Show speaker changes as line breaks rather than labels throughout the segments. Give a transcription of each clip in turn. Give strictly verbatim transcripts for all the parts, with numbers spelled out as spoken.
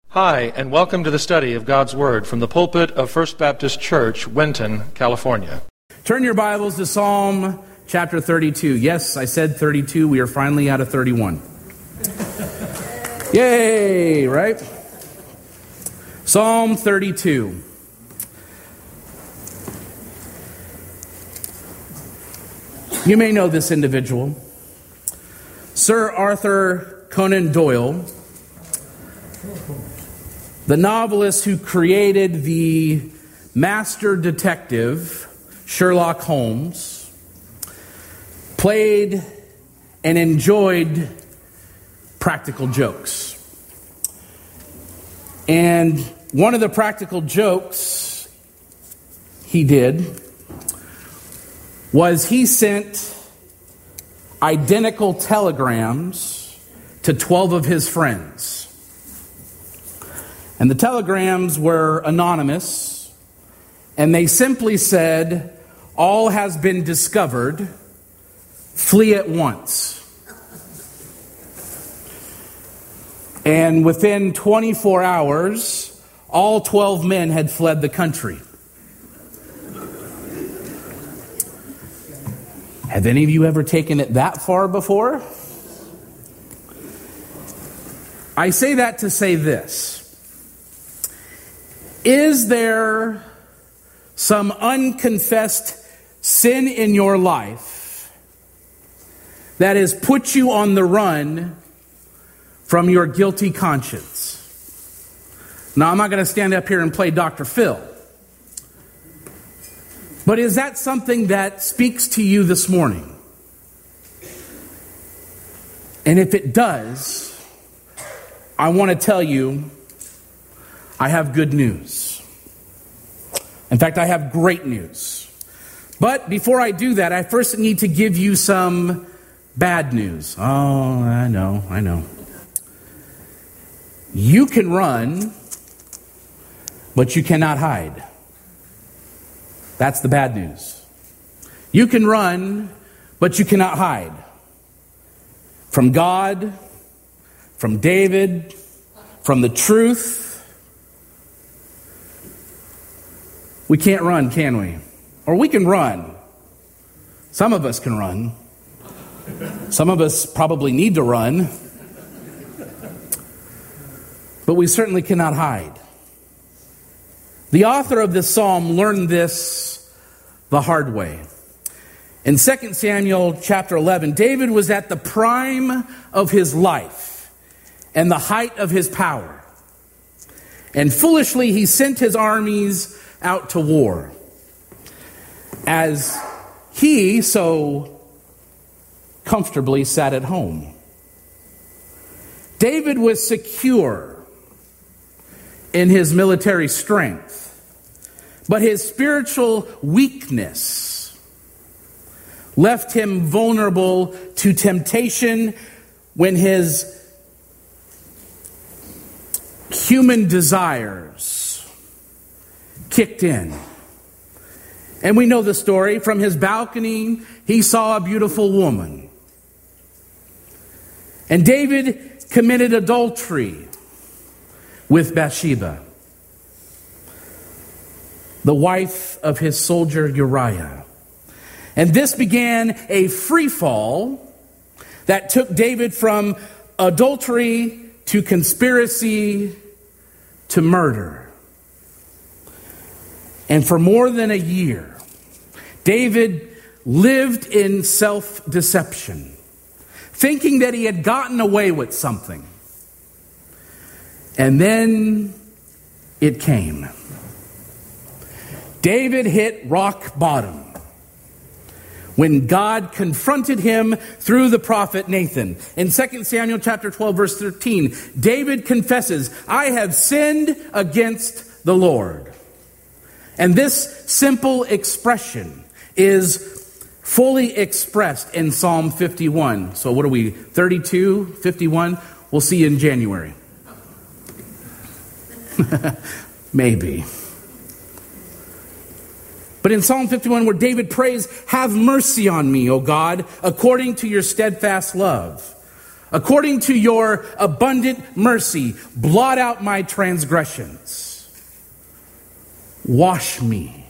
Hi, and welcome to the study of God's Word from the pulpit of First Baptist Church, Winton, California.
Turn your Bibles to Psalm chapter thirty-two. Yes, I said thirty-two. We are finally out of thirty-one. Yay, right? Psalm thirty-two. You may know this individual. Sir Arthur Conan Doyle, the novelist who created the master detective Sherlock Holmes, played and enjoyed practical jokes. And one of the practical jokes he did was he sent identical telegrams to twelve of his friends. And the telegrams were anonymous, and they simply said, "All has been discovered. Flee at once." And within twenty-four hours, all twelve men had fled the country. Have any of you ever taken it that far before? I say that to say this. Is there some unconfessed sin in your life that has put you on the run from your guilty conscience? Now, I'm not going to stand up here and play Doctor Phil. But is that something that speaks to you this morning? And if it does, I want to tell you, I have good news. In fact, I have great news. But before I do that, I first need to give you some bad news. Oh, I know, I know. You can run, but you cannot hide. That's the bad news. You can run, but you cannot hide. From God, from David, from the truth. We can't run, can we? Or we can run. Some of us can run. Some of us probably need to run. But we certainly cannot hide. The author of this psalm learned this the hard way. In Second Samuel chapter eleven, David was at the prime of his life and the height of his power. And foolishly he sent his armies out to war, as he so comfortably sat at home. David was secure in his military strength, but his spiritual weakness left him vulnerable to temptation when his human desires kicked in. And we know the story. From his balcony, he saw a beautiful woman. And David committed adultery with Bathsheba, the wife of his soldier Uriah. And this began a free fall that took David from adultery to conspiracy to murder. And for more than a year, David lived in self-deception, thinking that he had gotten away with something. And then it came. David hit rock bottom when God confronted him through the prophet Nathan. In Second Samuel chapter twelve, verse thirteen, David confesses, "I have sinned against the Lord." And this simple expression is fully expressed in Psalm fifty-one. So what are we, thirty-two, fifty-one? We'll see you in January. Maybe. But in Psalm fifty-one, where David prays, "Have mercy on me, O God, according to your steadfast love." According to your abundant mercy, blot out my transgressions. Wash me.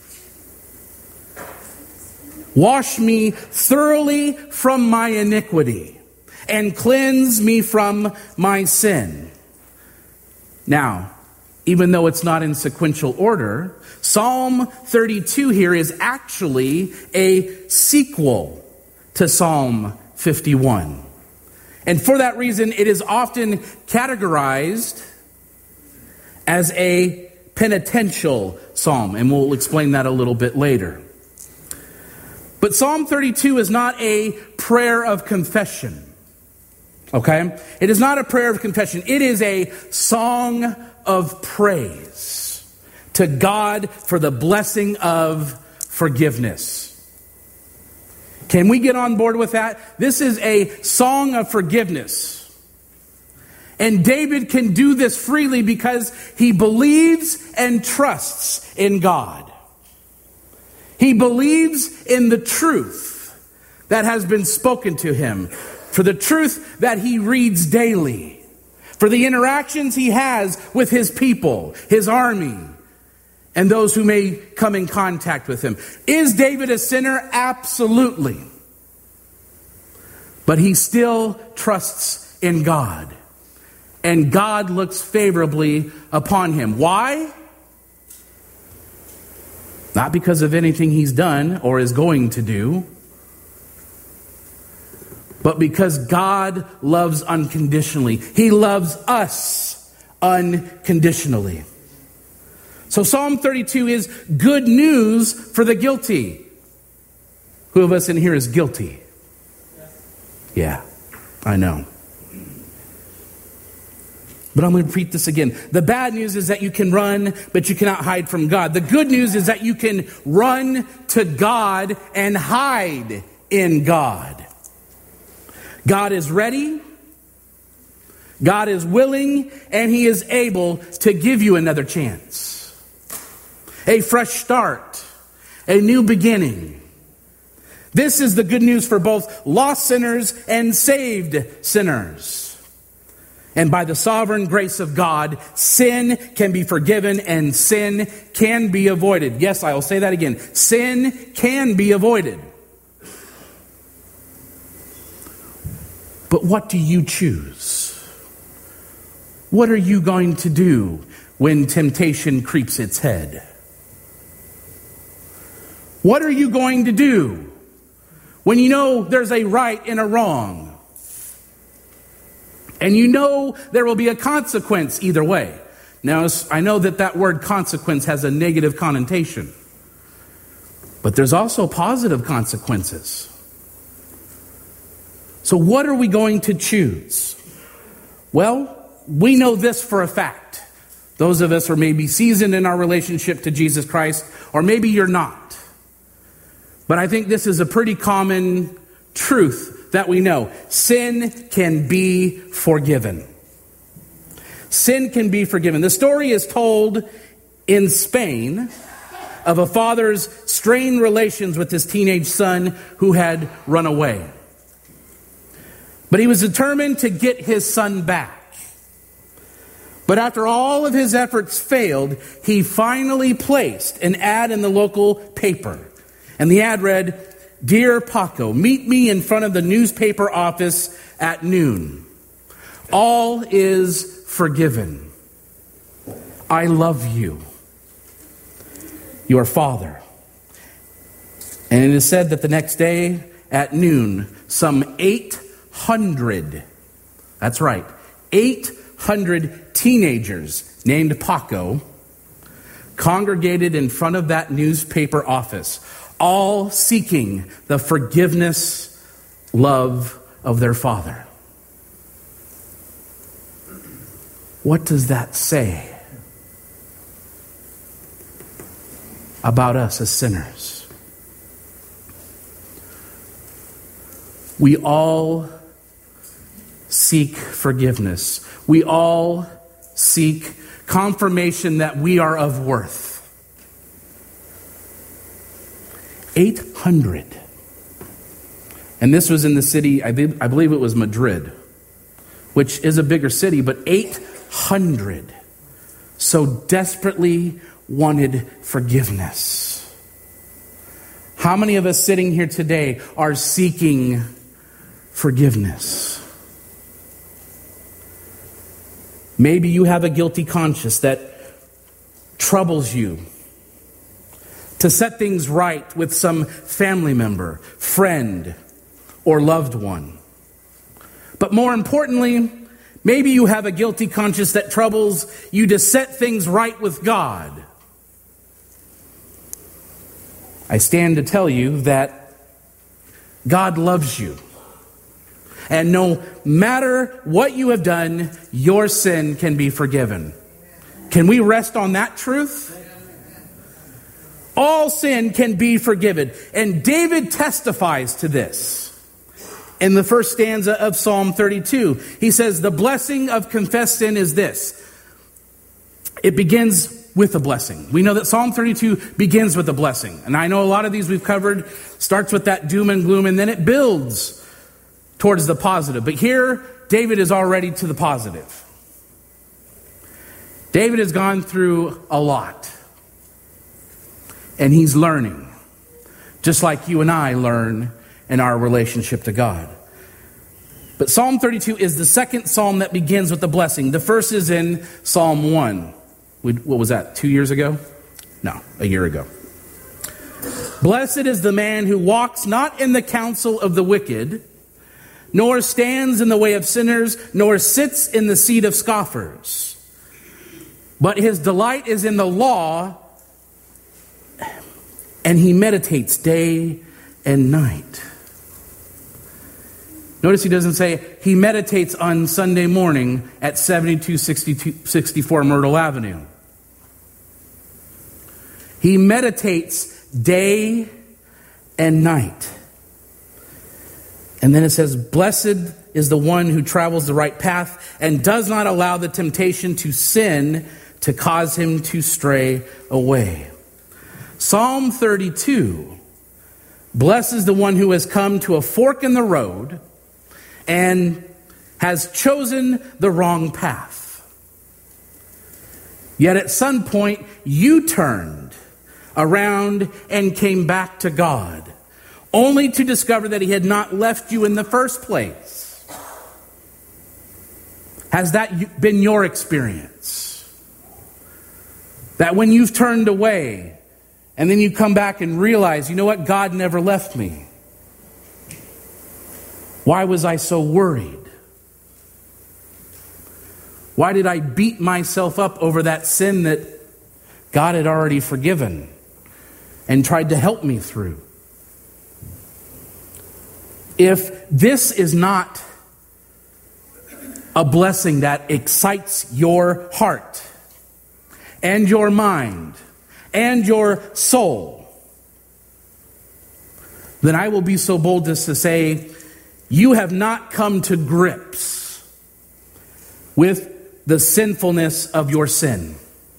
Wash me thoroughly from my iniquity and cleanse me from my sin. Now, even though it's not in sequential order, Psalm thirty-two here is actually a sequel to Psalm fifty-one. And for that reason, it is often categorized as a penitential psalm, and we'll explain that a little bit later. But Psalm thirty-two is not a prayer of confession. Okay? It is not a prayer of confession. It is a song of praise to God for the blessing of forgiveness. Can we get on board with that? This is a song of forgiveness. And David can do this freely because he believes and trusts in God. He believes in the truth that has been spoken to him, for the truth that he reads daily, for the interactions he has with his people, his army, and those who may come in contact with him. Is David a sinner? Absolutely. But he still trusts in God. And God looks favorably upon him. Why? Not because of anything he's done or is going to do, but because God loves unconditionally. He loves us unconditionally. So Psalm thirty-two is good news for the guilty. Who of us in here is guilty? Yeah, I know. But I'm going to repeat this again. The bad news is that you can run, but you cannot hide from God. The good news is that you can run to God and hide in God. God is ready, God is willing, and He is able to give you another chance. A fresh start, a new beginning. This is the good news for both lost sinners and saved sinners. And by the sovereign grace of God, sin can be forgiven and sin can be avoided. Yes, I will say that again. Sin can be avoided. But what do you choose? What are you going to do when temptation creeps its head? What are you going to do when you know there's a right and a wrong? And you know there will be a consequence either way. Now, I know that that word consequence has a negative connotation. But there's also positive consequences. So what are we going to choose? Well, we know this for a fact. Those of us who are maybe seasoned in our relationship to Jesus Christ, or maybe you're not. But I think this is a pretty common truth that we know. Sin can be forgiven. Sin can be forgiven. The story is told in Spain of a father's strained relations with his teenage son who had run away. But he was determined to get his son back. But after all of his efforts failed, he finally placed an ad in the local paper. And the ad read, "Dear Paco, meet me in front of the newspaper office at noon. All is forgiven. I love you. Your father." And it is said that the next day at noon, some eight hundred, that's right, eight hundred teenagers named Paco congregated in front of that newspaper office, all seeking the forgiveness, love of their father. What does that say about us as sinners? We all seek forgiveness. We all seek confirmation that we are of worth. eight hundred. And this was in the city, I believe it was Madrid. which is a bigger city, but eight hundred so desperately wanted forgiveness. How many of us sitting here today are seeking forgiveness? Maybe you have a guilty conscience that troubles you to set things right with some family member, friend, or loved one. But more importantly, maybe you have a guilty conscience that troubles you to set things right with God. I stand to tell you that God loves you. And no matter what you have done, your sin can be forgiven. Can we rest on that truth? All sin can be forgiven. And David testifies to this. In the first stanza of Psalm thirty-two, he says, the blessing of confessed sin is this. It begins with a blessing. We know that Psalm thirty-two begins with a blessing. And I know a lot of these we've covered, starts with that doom and gloom, and then it builds towards the positive. But here, David is already to the positive. David has gone through a lot. And he's learning. Just like you and I learn in our relationship to God. But Psalm thirty-two is the second psalm that begins with the blessing. The first is in Psalm one. What was that, two years ago? No, a year ago. Blessed is the man who walks not in the counsel of the wicked, nor stands in the way of sinners, nor sits in the seat of scoffers. But his delight is in the law, and he meditates day and night. Notice he doesn't say he meditates on Sunday morning at seventy-two sixty-four Myrtle Avenue. He meditates day and night. And then it says, blessed is the one who travels the right path and does not allow the temptation to sin to cause him to stray away. Psalm thirty-two blesses the one who has come to a fork in the road and has chosen the wrong path. Yet at some point, you turned around and came back to God, only to discover that he had not left you in the first place. Has that been your experience? That when you've turned away, and then you come back and realize, you know what, God never left me. Why was I so worried? Why did I beat myself up over that sin that God had already forgiven and tried to help me through? If this is not a blessing that excites your heart and your mind and your soul, then I will be so bold as to say, you have not come to grips with the sinfulness of your sin.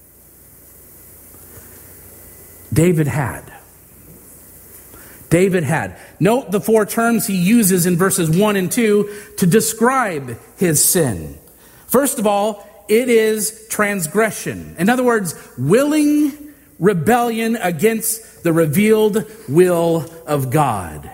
David had. David had. Note the four terms he uses in verses one and two to describe his sin. First of all, it is transgression. In other words, willing rebellion against the revealed will of God.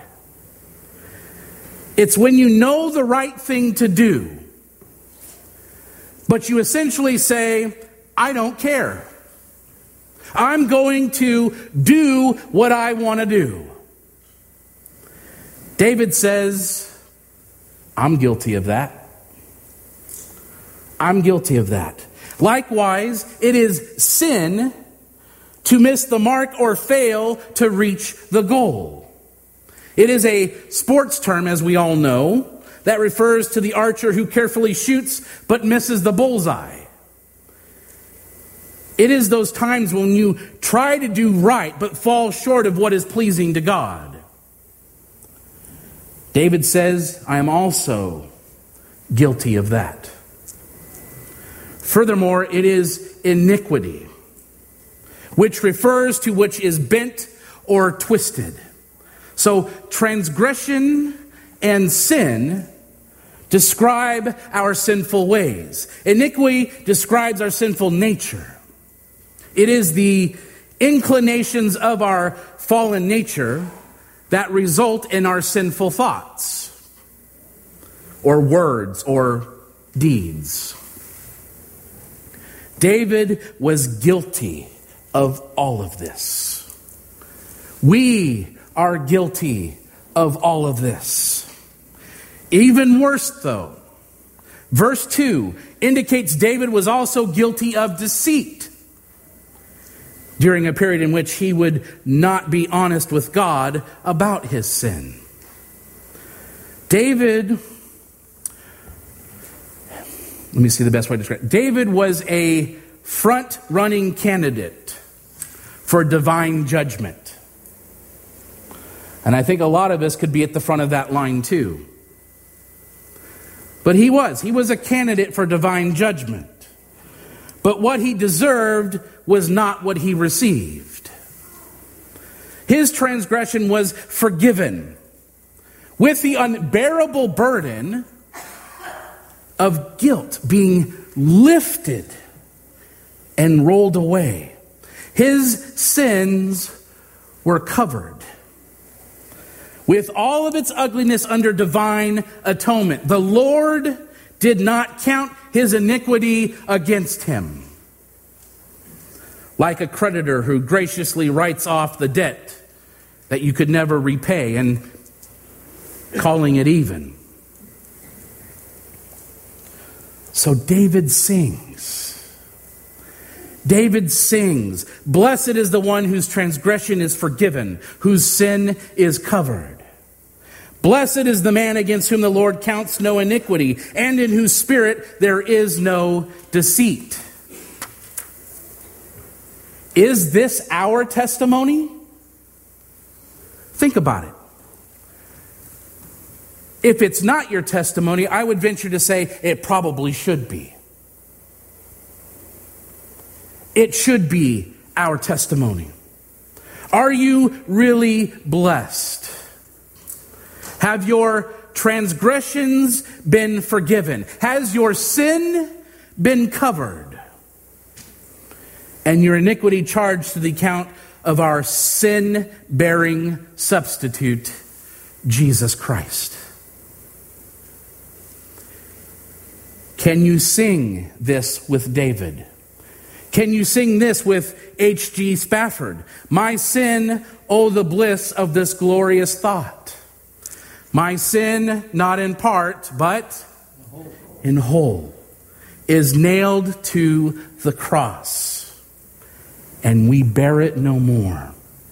It's when you know the right thing to do, but you essentially say, I don't care. I'm going to do what I want to do. David says, I'm guilty of that. I'm guilty of that. Likewise, it is sin to miss the mark or fail to reach the goal. It is a sports term, as we all know, that refers to the archer who carefully shoots but misses the bullseye. It is those times when you try to do right but fall short of what is pleasing to God. David says, I am also guilty of that. Furthermore, it is iniquity, which refers to which is bent or twisted. So transgression and sin describe our sinful ways. Iniquity describes our sinful nature. It is the inclinations of our fallen nature that result in our sinful thoughts, or words, or deeds. David was guilty of all of this. We are guilty of all of this. Even worse, though, verse two indicates David was also guilty of deceit during a period in which he would not be honest with God about his sin. David, let me see the best way to describe it. David was a front-running candidate for divine judgment. And I think a lot of us could be at the front of that line too. But he was. He was a candidate for divine judgment. But what he deserved was not what he received. His transgression was forgiven, with the unbearable burden of guilt being lifted and rolled away. His sins were covered with all of its ugliness under divine atonement. The Lord did not count his iniquity against him, like a creditor who graciously writes off the debt that you could never repay and calling it even. So David sings. David sings, "Blessed is the one whose transgression is forgiven, whose sin is covered. Blessed is the man against whom the Lord counts no iniquity, and in whose spirit there is no deceit." Is this our testimony? Think about it. If it's not your testimony, I would venture to say it probably should be. It should be our testimony. Are you really blessed? Have your transgressions been forgiven? Has your sin been covered? And your iniquity charged to the account of our sin-bearing substitute, Jesus Christ? Can you sing this with David? Can you sing this with H G Spafford? My sin, oh the bliss of this glorious thought. My sin, not in part, but in whole, is nailed to the cross, and we bear it no more.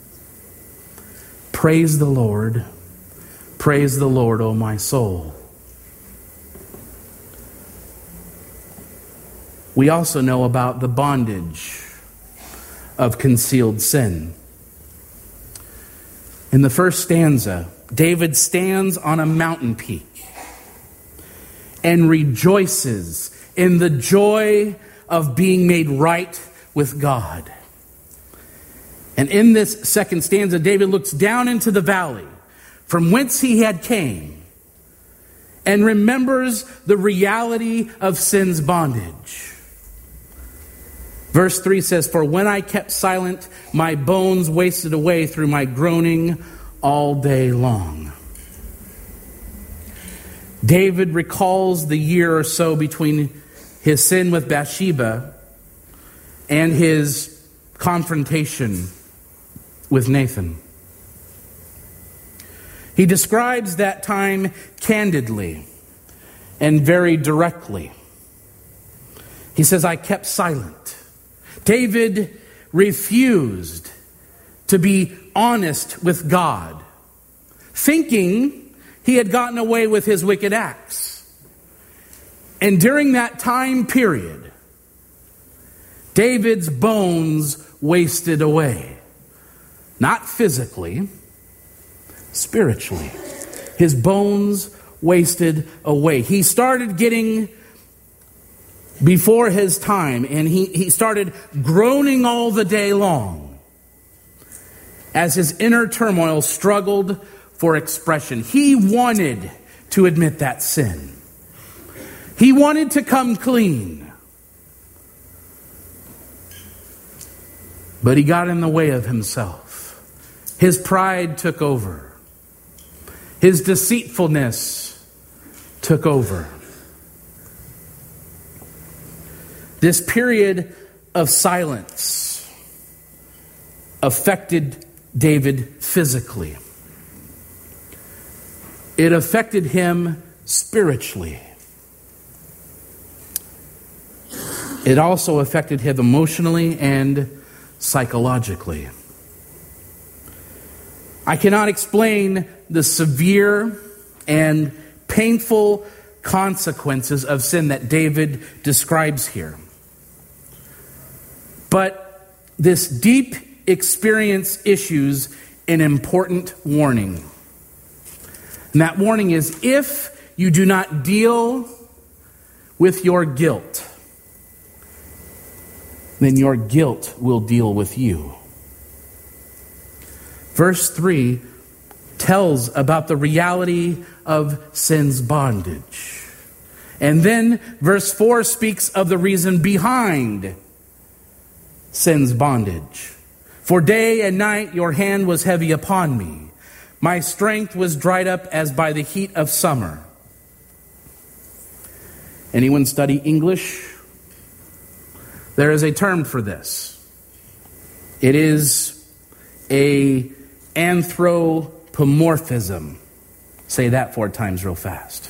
Praise the Lord. Praise the Lord, O my soul. We also know about the bondage of concealed sin. In the first stanza, David stands on a mountain peak and rejoices in the joy of being made right with God. And in this second stanza, David looks down into the valley from whence he had came and remembers the reality of sin's bondage. Verse three says, "For when I kept silent, my bones wasted away through my groaning all day long." David recalls the year or so between his sin with Bathsheba and his confrontation with Nathan. He describes that time candidly and very directly. He says, "I kept silent." David refused to be honest with God, thinking he had gotten away with his wicked acts. And during that time period, David's bones wasted away. Not physically, spiritually. His bones wasted away. He started getting before his time, and he, he started groaning all the day long as his inner turmoil struggled for expression. He wanted to admit that sin. He wanted to come clean. But he got in the way of himself. His pride took over. His deceitfulness took over. This period of silence affected David physically. It affected him spiritually. It also affected him emotionally and psychologically. I cannot explain the severe and painful consequences of sin that David describes here. But this deep experience issues an important warning. And that warning is, if you do not deal with your guilt, then your guilt will deal with you. Verse three tells about the reality of sin's bondage. And then verse four speaks of the reason behind sin's bondage. For day and night your hand was heavy upon me. My strength was dried up as by the heat of summer. Anyone study English? There is a term for this. It is a anthropomorphism. Say that four times real fast.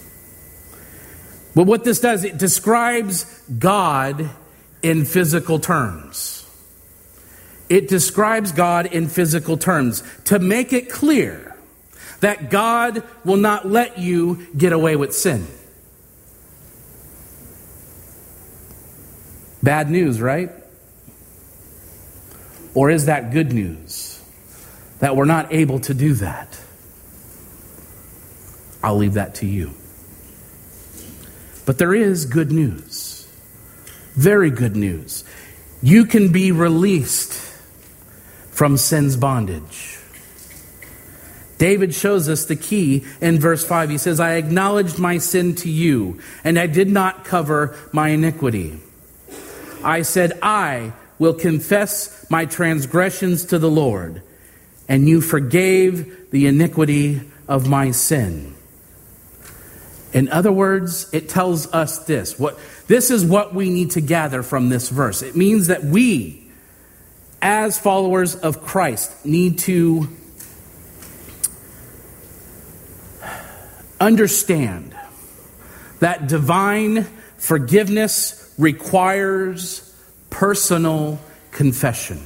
But what this does, it describes God in physical terms. It describes God in physical terms to make it clear that God will not let you get away with sin. Bad news, right? Or is that good news? That we're not able to do that? I'll leave that to you. But there is good news. Very good news. You can be released from sin's bondage. David shows us the key in verse five. He says, I acknowledged my sin to you, and I did not cover my iniquity. I said, I will confess my transgressions to the Lord, and you forgave the iniquity of my sin. In other words, it tells us this. What, this is what we need to gather from this verse. It means that we, as followers of Christ, need to understand that divine forgiveness requires personal confession.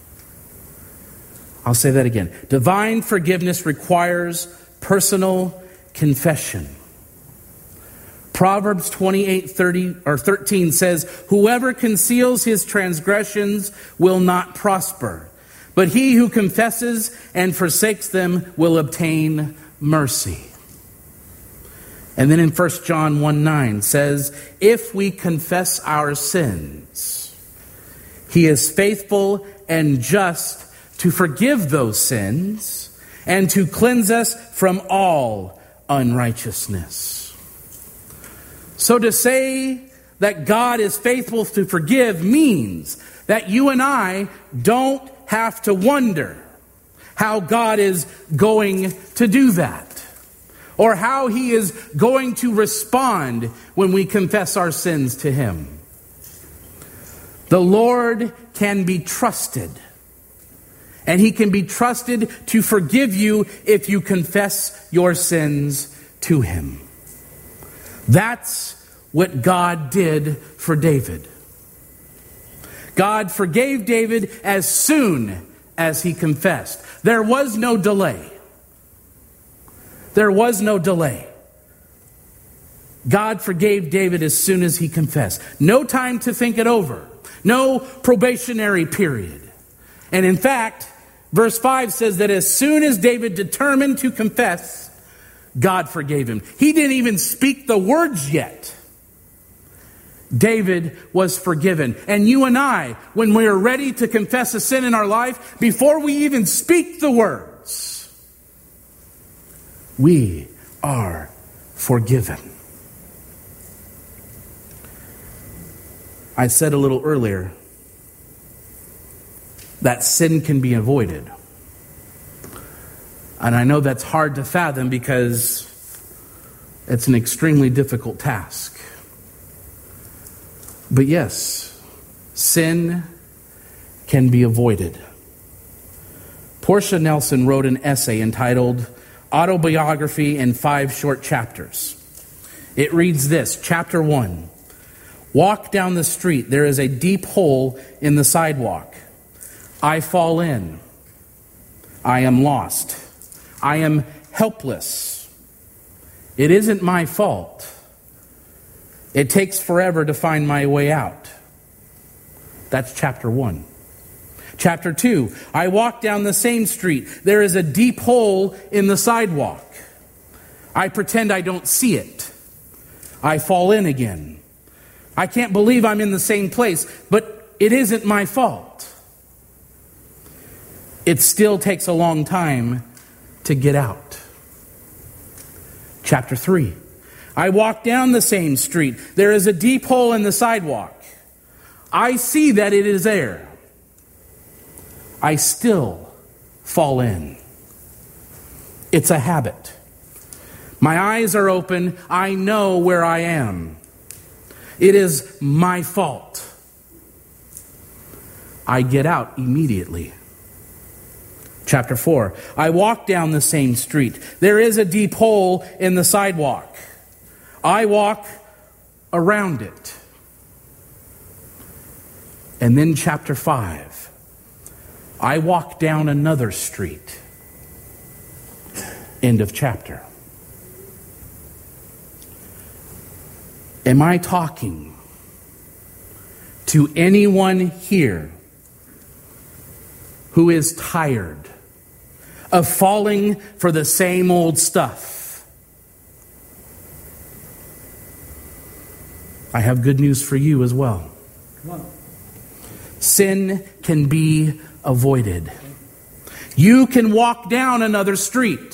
I'll say that again. Divine forgiveness requires personal confession. Proverbs twenty-eight thirty or thirteen says, whoever conceals his transgressions will not prosper, but he who confesses and forsakes them will obtain mercy. And then in First John one nine says, if we confess our sins, he is faithful and just to forgive those sins and to cleanse us from all unrighteousness. So to say that God is faithful to forgive means that you and I don't have to wonder how God is going to do that, or how he is going to respond when we confess our sins to him. The Lord can be trusted, and he can be trusted to forgive you if you confess your sins to him. That's what God did for David. God forgave David as soon as he confessed. There was no delay. There was no delay. God forgave David as soon as he confessed. No time to think it over. No probationary period. And in fact, verse five says that as soon as David determined to confess, God forgave him. He didn't even speak the words yet. David was forgiven. And you and I, when we are ready to confess a sin in our life, before we even speak the words, we are forgiven. I said a little earlier that sin can be avoided. And I know that's hard to fathom because it's an extremely difficult task. But yes, sin can be avoided. Portia Nelson wrote an essay entitled Autobiography in Five Short Chapters. It reads this, Chapter one. Walk down the street. There is a deep hole in the sidewalk. I fall in. I am lost. I am helpless. It isn't my fault. It takes forever to find my way out. That's chapter one. Chapter two, I walk down the same street. There is a deep hole in the sidewalk. I pretend I don't see it. I fall in again. I can't believe I'm in the same place, but it isn't my fault. It still takes a long time to get out. Chapter three, I walk down the same street. There is a deep hole in the sidewalk. I see that it is there. I still fall in. It's a habit. My eyes are open. I know where I am. It is my fault. I get out immediately. Chapter four, I walk down the same street. There is a deep hole in the sidewalk. I walk around it. And then chapter five, I walk down another street. End of chapter. Am I talking to anyone here who is tired of falling for the same old stuff? I have good news for you as well. Come on. Sin can be avoided. You can walk down another street.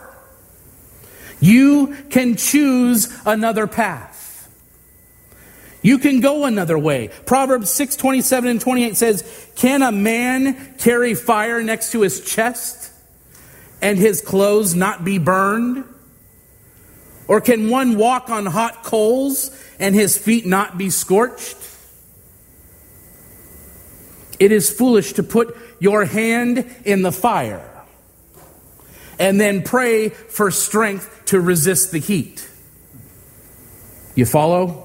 You can choose another path. You can go another way. Proverbs six twenty-seven and twenty-eight says, can a man carry fire next to his chest and his clothes not be burned? Or can one walk on hot coals and his feet not be scorched? It is foolish to put your hand in the fire and then pray for strength to resist the heat. You follow?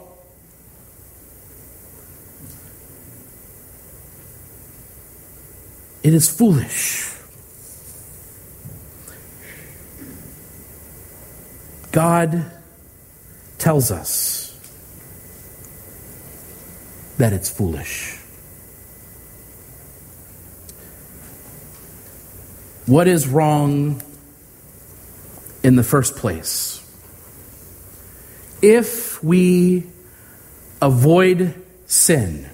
It is foolish. God tells us that it's foolish. What is wrong in the first place? If we avoid sin,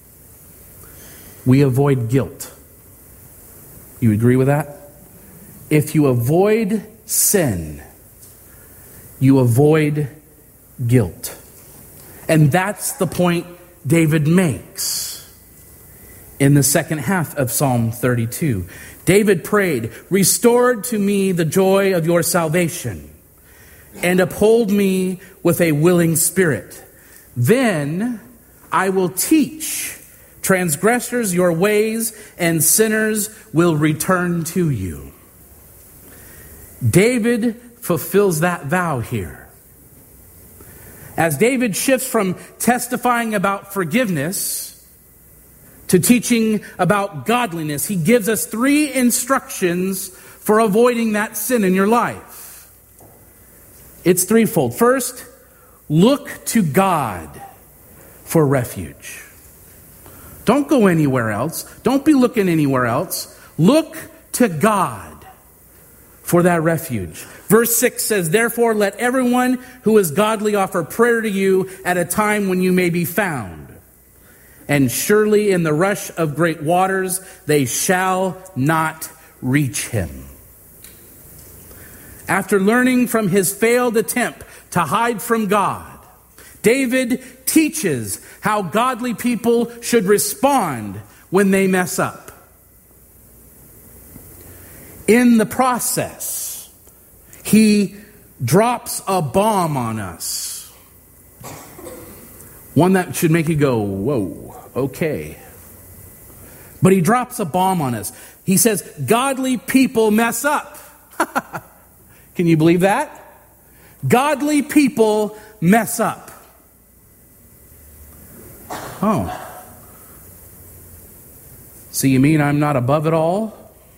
we avoid guilt. You agree with that? If you avoid sin, you avoid guilt. And that's the point David makes in the second half of Psalm thirty-two. David prayed, "Restore to me the joy of your salvation, and uphold me with a willing spirit. Then I will teach transgressors your ways, and sinners will return to you." David fulfills that vow here. As David shifts from testifying about forgiveness to teaching about godliness, he gives us three instructions for avoiding that sin in your life. It's threefold. First, look to God for refuge. Don't go anywhere else. Don't be looking anywhere else. Look to God for that refuge. Verse six says, "Therefore let everyone who is godly offer prayer to you at a time when you may be found. And surely in the rush of great waters they shall not reach him." After learning from his failed attempt to hide from God, David teaches how godly people should respond when they mess up. In the process, he drops a bomb on us. One that should make you go, whoa, okay. But he drops a bomb on us. He says, godly people mess up. Can you believe that? Godly people mess up. Oh. So you mean I'm not above it all?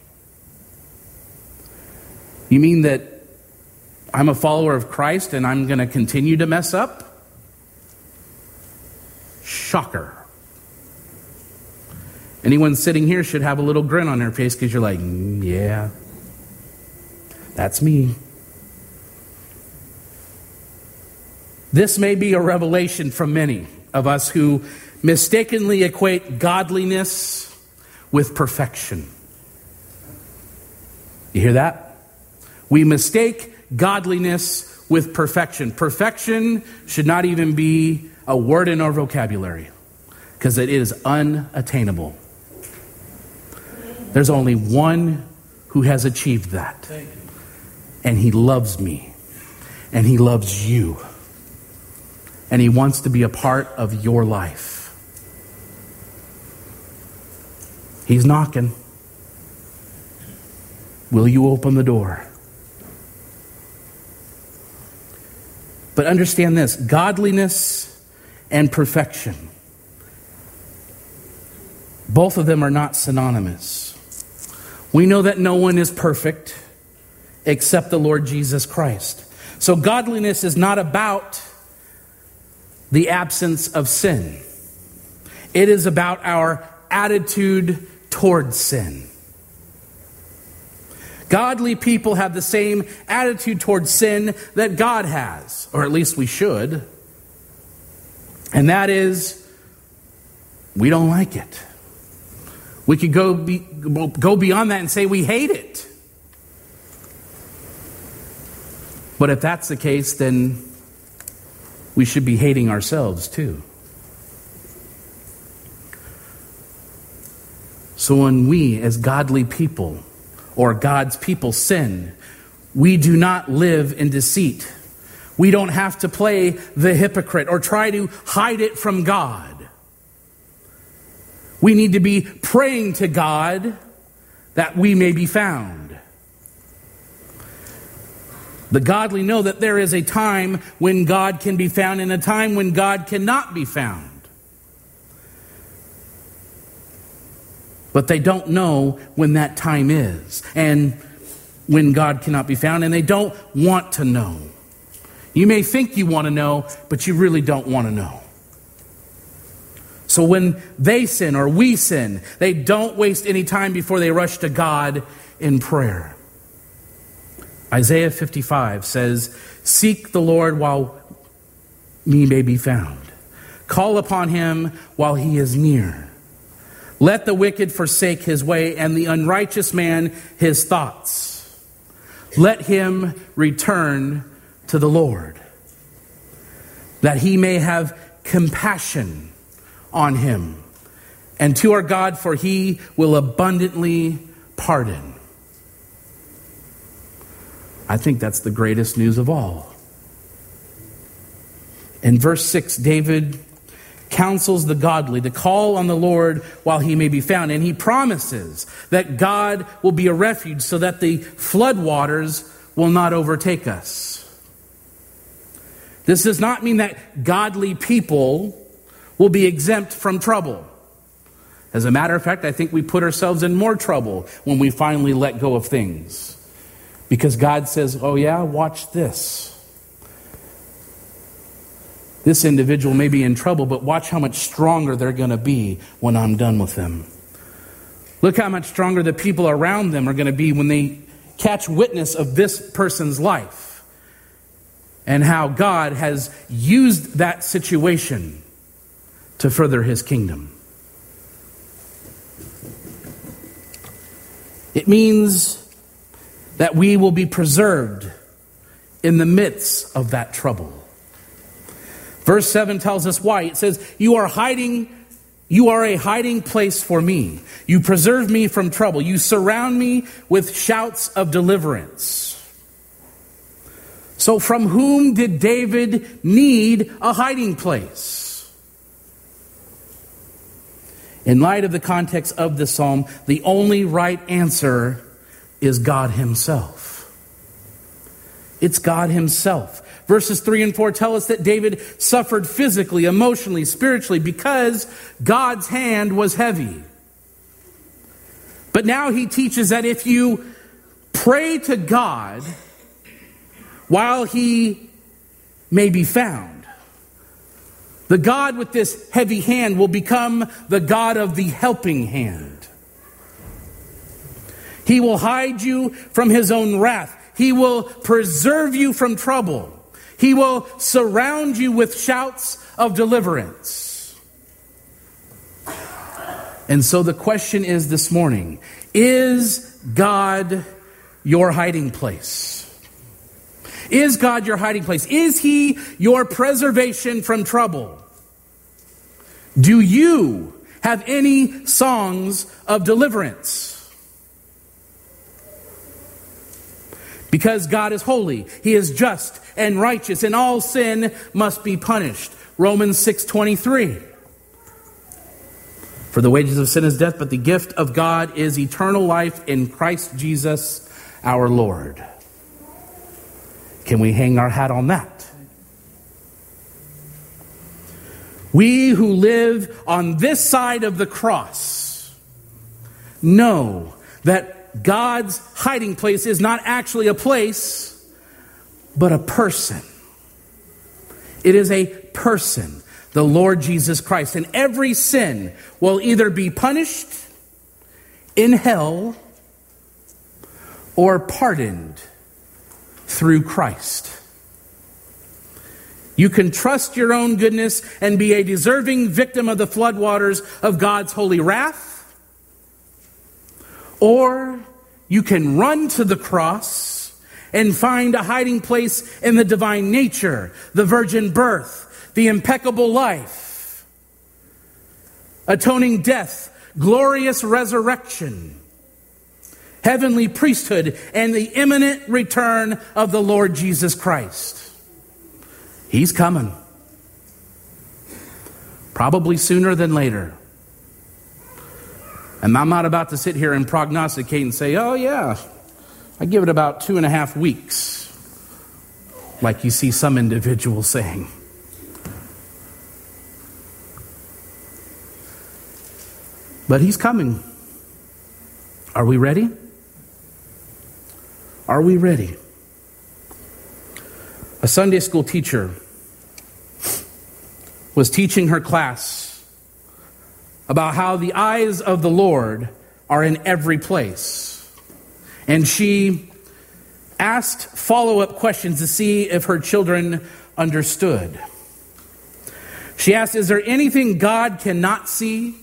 You mean that I'm a follower of Christ and I'm going to continue to mess up? Shocker. Anyone sitting here should have a little grin on their face because you're like, mm, yeah, that's me. This may be a revelation from many of us who mistakenly equate godliness with perfection. You hear that? We mistake godliness with perfection. Perfection should not even be a word in our vocabulary because it is unattainable. There's only one who has achieved that. And he loves me. And he loves you. And he wants to be a part of your life. He's knocking. Will you open the door? But understand this, godliness and perfection, both of them are not synonymous. We know that no one is perfect except the Lord Jesus Christ. So godliness is not about the absence of sin. It is about our attitude towards sin. Godly people have the same attitude towards sin that God has, or at least we should. And that is, we don't like it. We could go be, go beyond that and say we hate it. But if that's the case, then we should be hating ourselves too. So when we, as godly people, or God's people, sin, we do not live in deceit. We don't have to play the hypocrite or try to hide it from God. We need to be praying to God that we may be found. The godly know that there is a time when God can be found and a time when God cannot be found. But they don't know when that time is and when God cannot be found, and they don't want to know. You may think you want to know, but you really don't want to know. So when they sin or we sin, they don't waste any time before they rush to God in prayer. Isaiah fifty-five says, "Seek the Lord while he may be found. Call upon him while he is near. Let the wicked forsake his way and the unrighteous man his thoughts. Let him return to the Lord, that he may have compassion on him, and to our God, for he will abundantly pardon." I think that's the greatest news of all. In verse six, David counsels the godly to call on the Lord while he may be found. And he promises that God will be a refuge so that the floodwaters will not overtake us. This does not mean that godly people will be exempt from trouble. As a matter of fact, I think we put ourselves in more trouble when we finally let go of things. Because God says, oh yeah, watch this. This individual may be in trouble, but watch how much stronger they're going to be when I'm done with them. Look how much stronger the people around them are going to be when they catch witness of this person's life. And how God has used that situation to further his kingdom. It means that we will be preserved in the midst of that trouble. Verse seven tells us why. It says, you are hiding, you are a hiding place for me. You preserve me from trouble. You surround me with shouts of deliverance. So from whom did David need a hiding place? In light of the context of the psalm, the only right answer is God himself. It's God himself. Verses three and four tell us that David suffered physically, emotionally, spiritually because God's hand was heavy. But now he teaches that if you pray to God while he may be found, the God with this heavy hand will become the God of the helping hand. He will hide you from his own wrath. He will preserve you from trouble. He will surround you with shouts of deliverance. And so the question is this morning, is God your hiding place? Is God your hiding place? Is he your preservation from trouble? Do you have any songs of deliverance? Because God is holy, he is just and righteous, and all sin must be punished. Romans six twenty-three. For the wages of sin is death, but the gift of God is eternal life in Christ Jesus our Lord. Can we hang our hat on that? We who live on this side of the cross know that God's hiding place is not actually a place, but a person. It is a person, the Lord Jesus Christ. And every sin will either be punished in hell or pardoned through Christ. You can trust your own goodness and be a deserving victim of the floodwaters of God's holy wrath. Or you can run to the cross and find a hiding place in the divine nature, the virgin birth, the impeccable life, atoning death, glorious resurrection, heavenly priesthood, and the imminent return of the Lord Jesus Christ. He's coming. Probably sooner than later. And I'm not about to sit here and prognosticate and say, oh yeah, I give it about two and a half weeks, like you see some individuals saying. But he's coming. Are we ready? Are we ready? A Sunday school teacher was teaching her class about how the eyes of the Lord are in every place. And she asked follow-up questions to see if her children understood. She asked, is there anything God cannot see?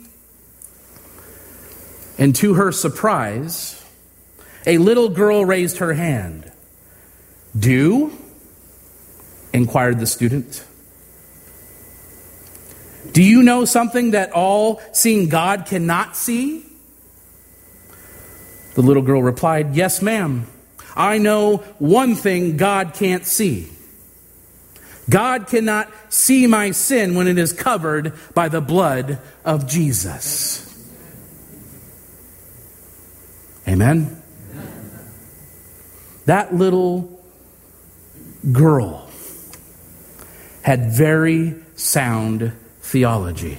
And to her surprise, a little girl raised her hand. Do? Inquired the student. Do you know something that all-seeing God cannot see? The little girl replied, yes, ma'am. I know one thing God can't see. God cannot see my sin when it is covered by the blood of Jesus. Amen? That little girl had very sound theology.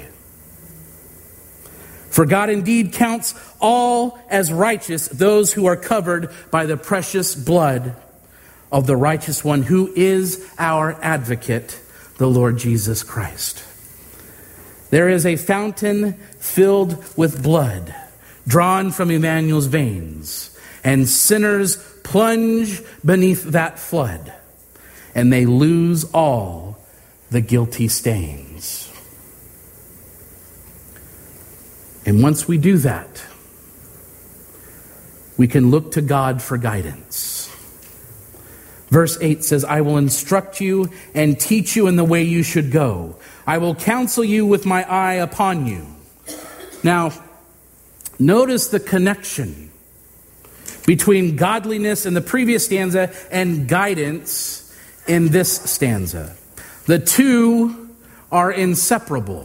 For God indeed counts all as righteous those who are covered by the precious blood of the righteous one who is our advocate, the Lord Jesus Christ. There is a fountain filled with blood drawn from Emmanuel's veins, and sinners plunge beneath that flood, and they lose all the guilty stains. And once we do that, we can look to God for guidance. Verse eight says, I will instruct you and teach you in the way you should go. I will counsel you with my eye upon you. Now, notice the connection between godliness in the previous stanza and guidance in this stanza. The two are inseparable.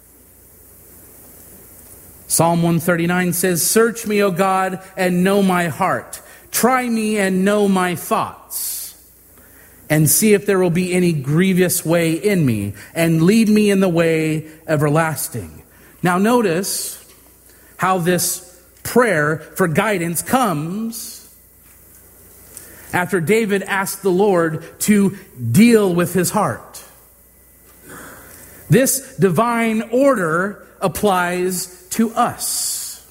Psalm one thirty-nine says, search me, O God, and know my heart. Try me and know my thoughts. And see if there will be any grievous way in me, and lead me in the way everlasting. Now notice how this prayer for guidance comes after David asked the Lord to deal with his heart. This divine order applies to us.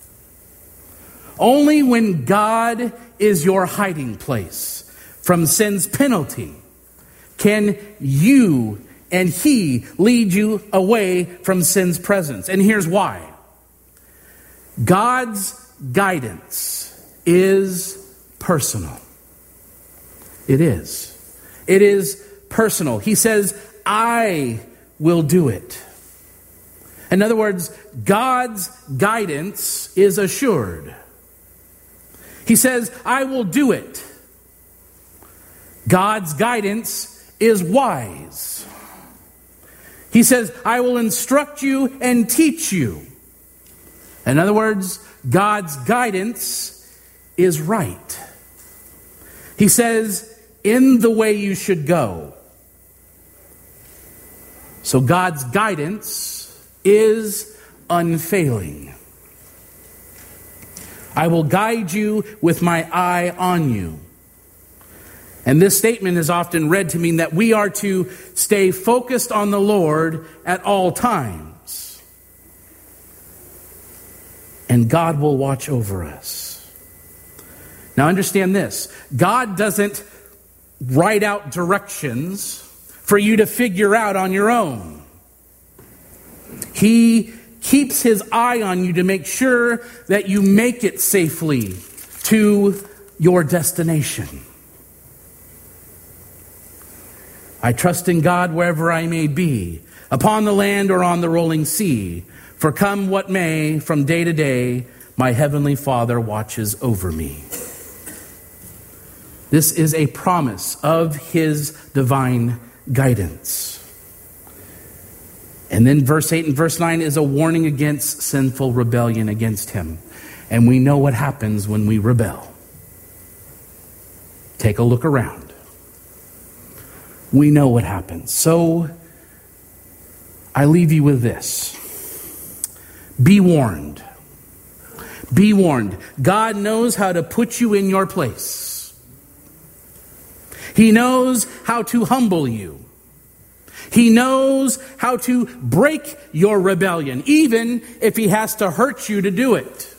Only when God is your hiding place from sin's penalty can you and he lead you away from sin's presence. And here's why. God's guidance is personal. It is. It is personal. He says, I will do it. In other words, God's guidance is assured. He says, I will do it. God's guidance is wise. He says, I will instruct you and teach you. In other words, God's guidance is right. He says, in the way you should go. So God's guidance is unfailing. I will guide you with my eye on you. And this statement is often read to mean that we are to stay focused on the Lord at all times. And God will watch over us. Now understand this. God doesn't write out directions for you to figure out on your own. He keeps his eye on you to make sure that you make it safely to your destination. I trust in God wherever I may be, upon the land or on the rolling sea. For come what may, from day to day, my heavenly Father watches over me. This is a promise of his divine guidance. And then verse eight and verse nine is a warning against sinful rebellion against him. And we know what happens when we rebel. Take a look around. We know what happens. So, I leave you with this. Be warned. Be warned. God knows how to put you in your place. He knows how to humble you. He knows how to break your rebellion, even if he has to hurt you to do it.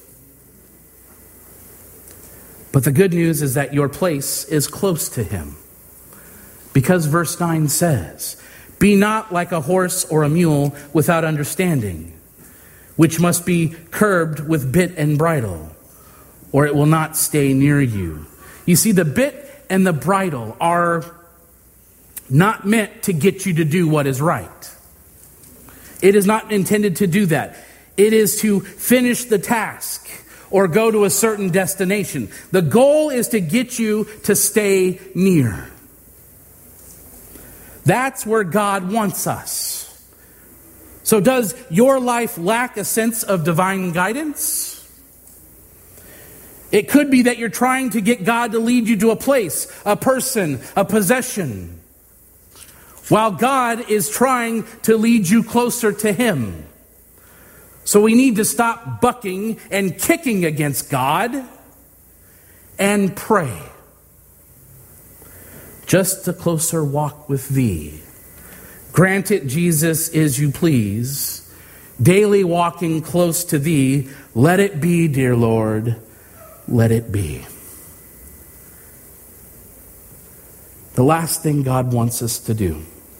But the good news is that your place is close to him. Because verse nine says, be not like a horse or a mule without understanding, which must be curbed with bit and bridle, or it will not stay near you. You see, the bit and the bridle are not meant to get you to do what is right. It is not intended to do that. It is to finish the task or go to a certain destination. The goal is to get you to stay near. That's where God wants us. So does your life lack a sense of divine guidance? It could be that you're trying to get God to lead you to a place, a person, a possession, while God is trying to lead you closer to him. So we need to stop bucking and kicking against God and pray. Just a closer walk with thee. Grant it, Jesus, as you please. Daily walking close to thee. Let it be, dear Lord. Let it be. The last thing God wants us to do,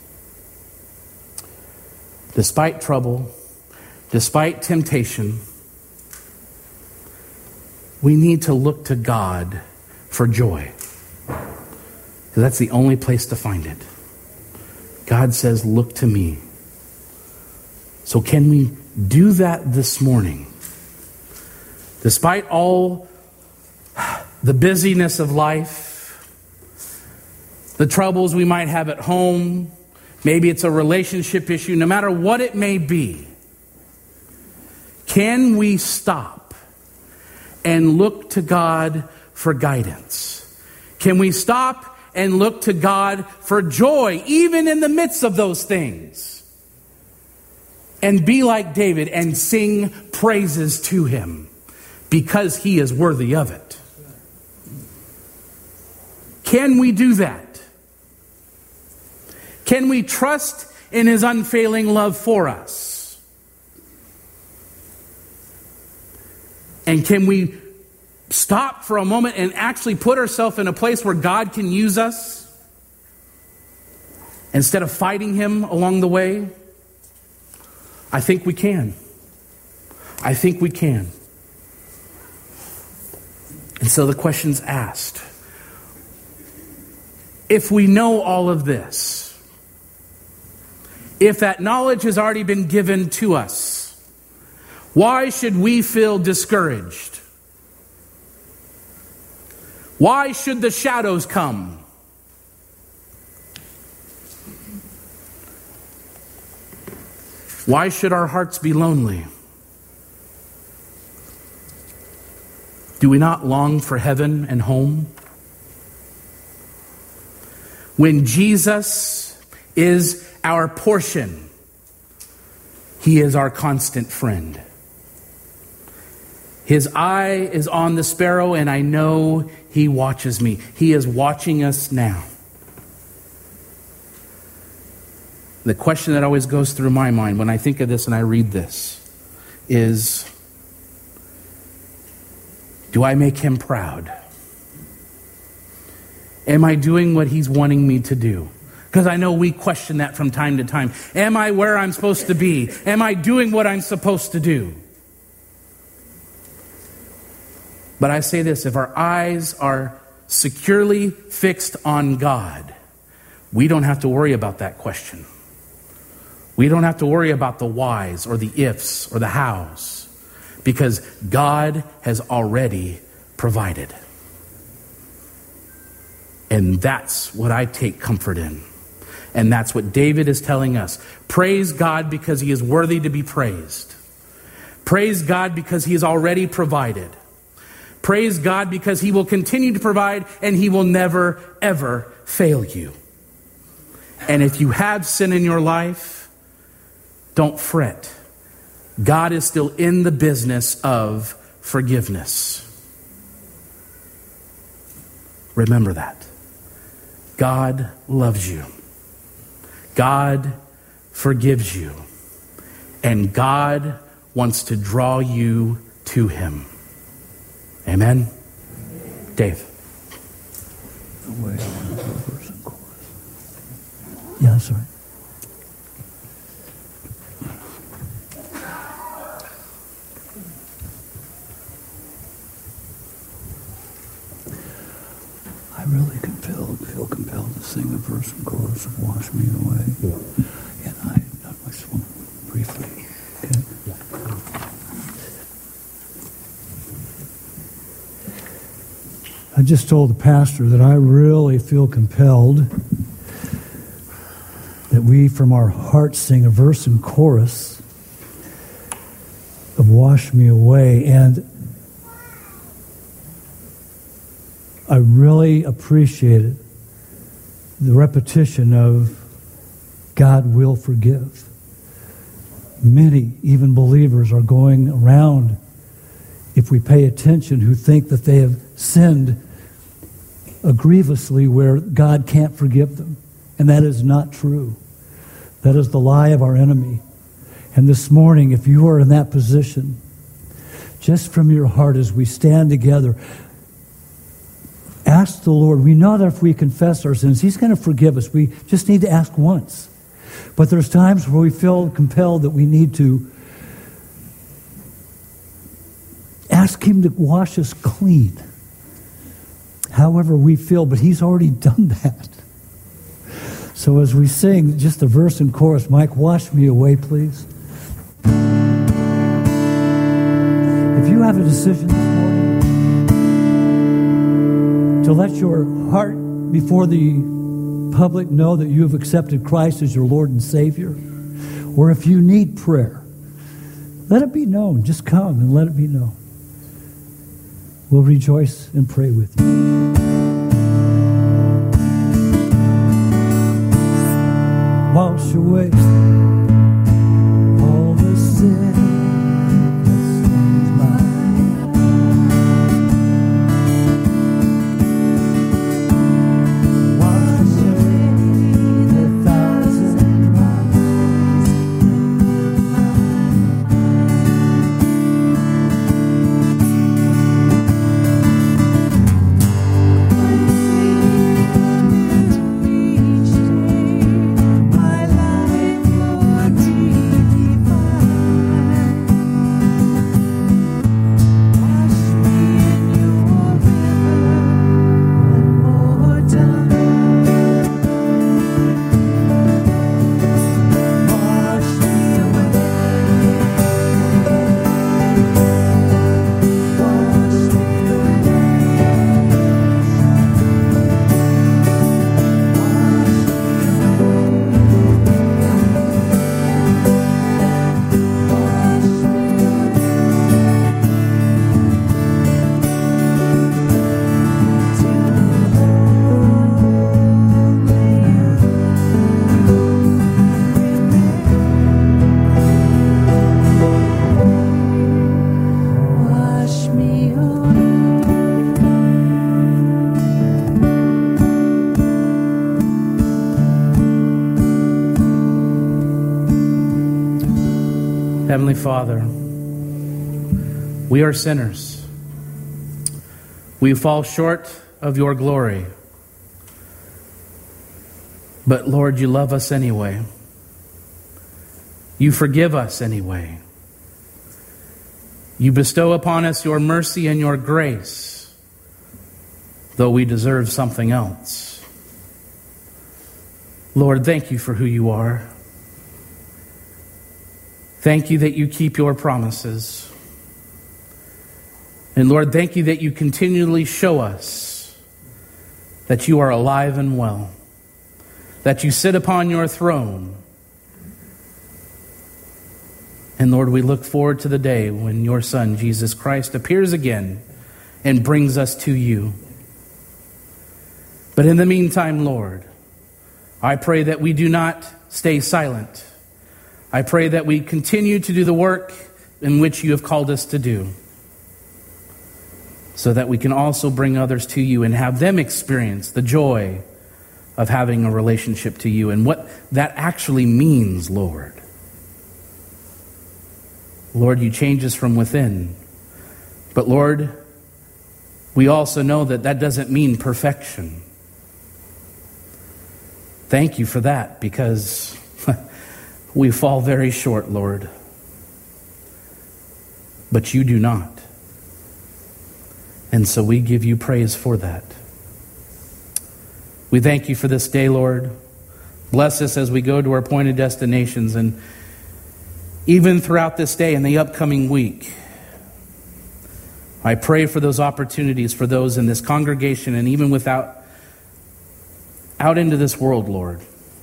despite trouble, despite temptation, we need to look to God for joy. Because that's the only place to find it. God says, look to me. So can we do that this morning? Despite all the busyness of life, the troubles we might have at home, maybe it's a relationship issue, no matter what it may be, can we stop and look to God for guidance? Can we stop and look to God for joy, even in the midst of those things? And be like David and sing praises to him because he is worthy of it. Can we do that? Can we trust in his unfailing love for us? And can we stop for a moment and actually put ourselves in a place where God can use us instead of fighting him along the way? I think we can. I think we can. And so the question's asked. If we know all of this, if that knowledge has already been given to us, why should we feel discouraged? Why should the shadows come? Why should our hearts be lonely? Do we not long for heaven and home? When Jesus is our portion, he is our constant friend. His eye is on the sparrow, and I know he watches me. He is watching us now. The question that always goes through my mind when I think of this and I read this is, do I make him proud? Am I doing what he's wanting me to do? Because I know we question that from time to time. Am I where I'm supposed to be? Am I doing what I'm supposed to do? But I say this, if our eyes are securely fixed on God, we don't have to worry about that question. We don't have to worry about the whys or the ifs or the hows, because God has already provided. And that's what I take comfort in. And that's what David is telling us. Praise God because he is worthy to be praised. Praise God because he has already provided. Praise God because he will continue to provide and he will never, ever fail you. And if you have sin in your life, don't fret. God is still in the business of forgiveness. Remember that. God loves you. God forgives you. And God wants to draw you to him. Amen? Dave.
Yeah, that's right. I really compelled, feel compelled to sing the verse and chorus of Wash Me Away. Yeah. And I, I just want to briefly. Okay? Yeah. I just told the pastor that I really feel compelled that we from our hearts sing a verse and chorus of Wash Me Away. And I really appreciated the repetition of God will forgive. Many, even believers, are going around, if we pay attention, who think that they have sinned grievously where God can't forgive them. And that is not true. That is the lie of our enemy. And this morning, if you are in that position, just from your heart as we stand together, ask the Lord. We know that if we confess our sins, he's going to forgive us. We just need to ask once. But there's times where we feel compelled that we need to ask him to wash us clean. however we feel, but He's already done that. So as we sing just the verse and chorus, Mike, wash me away, please. If you have a decision this morning to let your heart before the public know that you have accepted Christ as your Lord and Savior, or if you need prayer, let it be known. Just come and let it be known. We'll rejoice and pray with you. Wash away all the sin that stains my life. Wash away the thousand wrongs.
Heavenly Father, we are sinners. We fall short of your glory. But Lord, you love us anyway. You forgive us anyway. You bestow upon us your mercy and your grace, though we deserve something else. Lord, thank you for who you are. Thank you that you keep your promises. And Lord, thank you that you continually show us that you are alive and well, that you sit upon your throne. And Lord, we look forward to the day when your Son, Jesus Christ, appears again and brings us to you. But in the meantime, Lord, I pray that we do not stay silent. I pray that we continue to do the work in which you have called us to do, so that we can also bring others to you and have them experience the joy of having a relationship to you and what that actually means, Lord. Lord, you change us from within. But Lord, we also know that that doesn't mean perfection. Thank you for that, because we fall very short, Lord. But you do not. And so we give you praise for that. We thank you for this day, Lord. Bless us as we go to our appointed destinations, and even throughout this day and the upcoming week. I pray for those opportunities for those in this congregation and even without out into this world, Lord.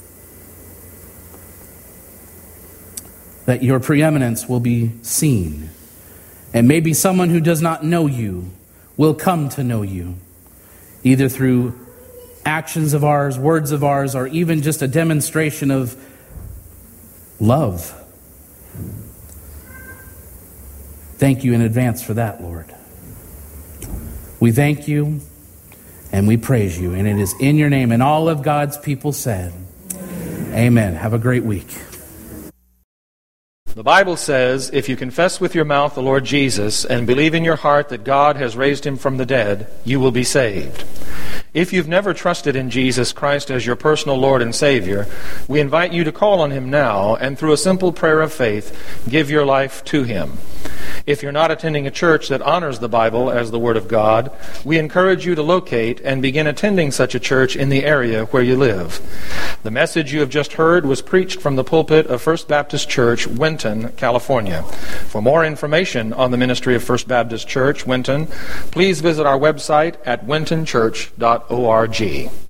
That your preeminence will be seen. And maybe someone who does not know you will come to know you, either through actions of ours, words of ours, or even just a demonstration of love. Thank you in advance for that, Lord. We thank you and we praise you, and it is in your name. And all of God's people said, amen. Amen. Have a great week.
The Bible says, if you confess with your mouth the Lord Jesus and believe in your heart that God has raised him from the dead, you will be saved. If you've never trusted in Jesus Christ as your personal Lord and Savior, we invite you to call on him now and through a simple prayer of faith, give your life to him. If you're not attending a church that honors the Bible as the Word of God, we encourage you to locate and begin attending such a church in the area where you live. The message you have just heard was preached from the pulpit of First Baptist Church, Winton, California. For more information on the ministry of First Baptist Church, Winton, please visit our website at winton church dot org.